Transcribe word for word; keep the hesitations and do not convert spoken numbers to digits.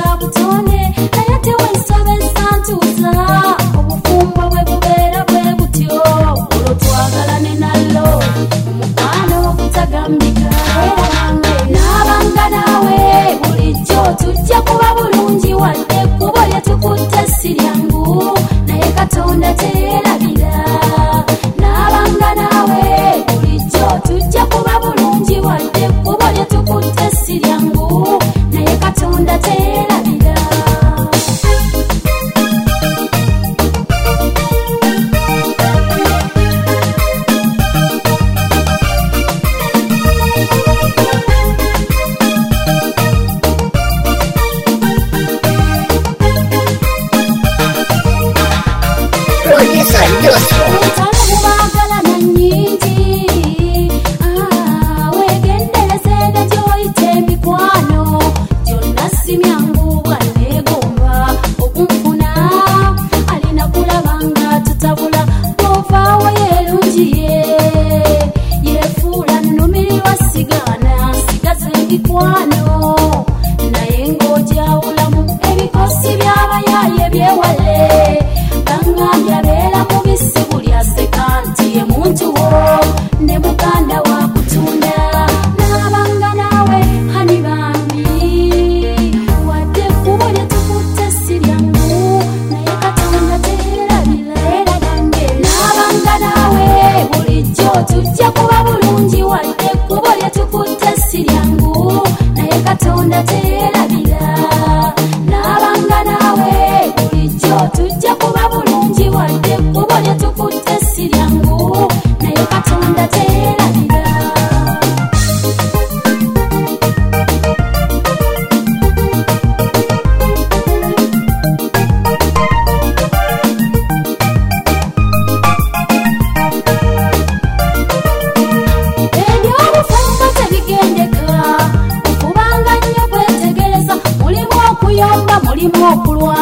bwa butonde naye tewensobesa ntuusa obufumbo bwe bubeera bwe butyo olwo twagalane nallo omukwano ogutagambika n'abanga naawe bulijjo tujja kuba bulungi wadde ekkubo lyetukutte si lyangu naye Katonda teerabira n'abanga naawe bulijjo tujja kuba bulungi wadde ekkubo lyetukutte si lyangu naye Katonda teerabira. naye ng'ojawulamu ebikosi by'abayaye byewale bangambya beera mubisi buli aseka nti ye muntu wo ne muganda wa kutunda n'abanga naawe hani bambi wadde ekkubo lyetukutte si lyangu naye Katonda teerabira n'abanga naawe bulijjo tujja kuba bulungi wadde ekkubo lyetukutte si lyangu naye Katonda teerabira n'abanga naawe bulijjo tujja kuba bulungi wadde ekkubo lyetukutte si lyangu naye Katonda teerabira. Ebyobufumbo tebigendeka okubanga nnyo kwetegereza mulimu okuyomba mulimu okulwa